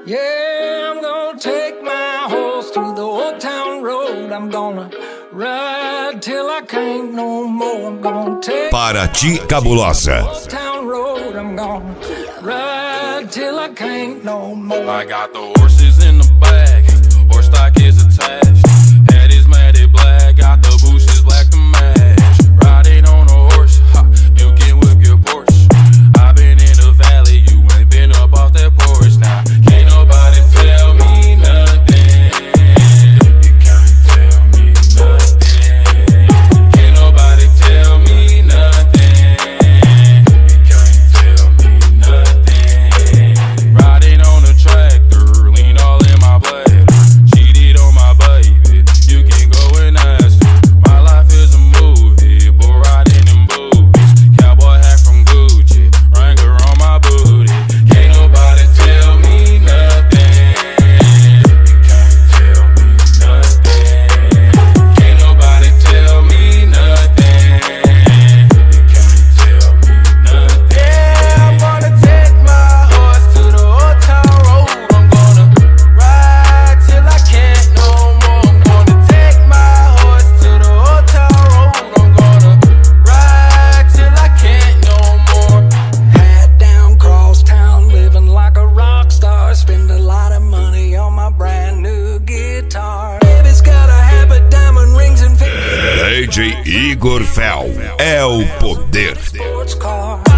Yeah, I'm gonna take my horse to the old town road. I'm gonna ride till I can't no more. I'm gonna take Paraty Cabulosa. old town road. I'm gonna ride till I can't no more. I got the horses in the back, horse stock is attached. Head is matted black, got the bushes black to match. Riding on a horse, ha, you can whip your Porsche. I've been in the valley, you ain't been up off that porch. Now, can't nobody tell me nothing. You can't tell me nothing. Can't nobody tell me nothing. You can't tell me nothing. Riding on a tractor, lean all in my bladder. Cheated on my baby, you can go and ask her. My life is a movie, bull riding in boobies. Cowboy hat from Gucci, Wrangler on my booty. Can't nobody tell me nothing. You can't tell me nothing. Can't nobody tell me nothing. You can't tell me nothing. Yeah, I'm gonna take my horse to the old town road. I'm gonna ride till I can't no more. I'm gonna take my horse to the old town road. I'm gonna ride till I can't no more. Hat down, cross town, living like a rock star. Spend a lot of money on my brand new guitar. Baby's got a habit, diamond rings and DJ Igor Fel é o poder. sports car.